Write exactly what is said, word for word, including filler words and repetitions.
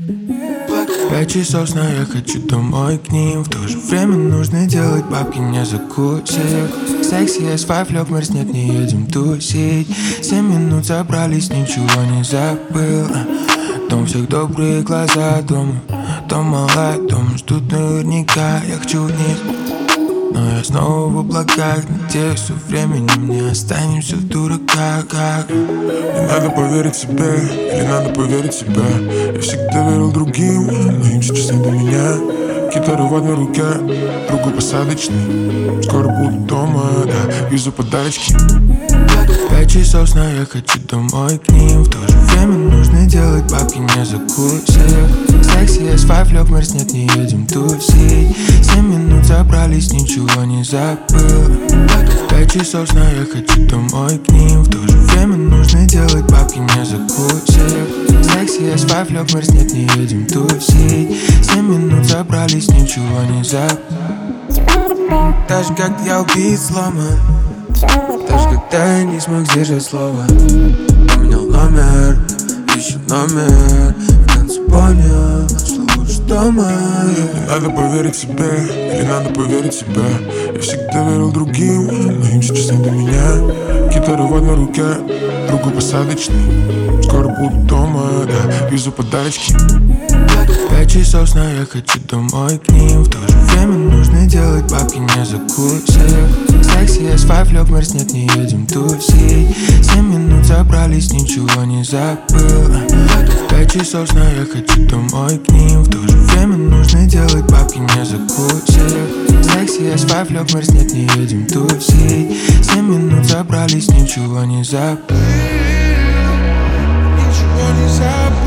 Пять часов сна, я хочу домой к ним. В то же время нужно делать бабки, не закусив. Секси, эс пять, лёг, мерз, нет, не едем тусить. Семь минут собрались, ничего не забыл. Дом всех добрые глаза, дом, дом малая, дом ждут наверняка. Я хочу вниз, но я снова в облаках. Надеюсь, со временем не останемся в дураках. Не надо поверить себе, или надо поверить в себя. Я всегда верил другим, но им сейчас не до меня. Гитара в одной руке, другой посадочный. Скоро буду дома, да, везу подарочки. Пять часов сна, я хочу домой к ним. В то же время нужно делать бабки, не закусив. Секси, эс пять, лёг, мерз, нет, не едем тусить. Семь минут собрались, ничего не забыл. Пять часов сна, я хочу домой к ним. В то же время нужно делать бабки, не закусив. Секси, эс пять, лёг, мерз, нет, не едем тусить. Семь минут собрались, ничего не забыл. Даже когда я убит, сломан, даже когда я не смог сдержать слово. Поменял номер, ищу номер. В конце понял, что лучше дома. Не надо поверить себе, или надо поверить в себя. Я всегда верил другим, но им сейчас не до меня. Гитара в одной руке, другой посадочный. Скоро буду дома, да, везу подарочки. Пять часов сна, я хочу домой к ним. В то же время нужно делать бабки, не закусив. Секси, эс пять, лёг, мерз, нет, не едем тусить. Семь минут собрались, ничего не забыл. Пять часов сна, я хочу домой к ним. В то же время нужно делать бабки, не закусив. Секси, эс пять, лёг, мерз, нет, не едем тусить. Семь минут собрались, ничего не забыл. Ничего не забыл.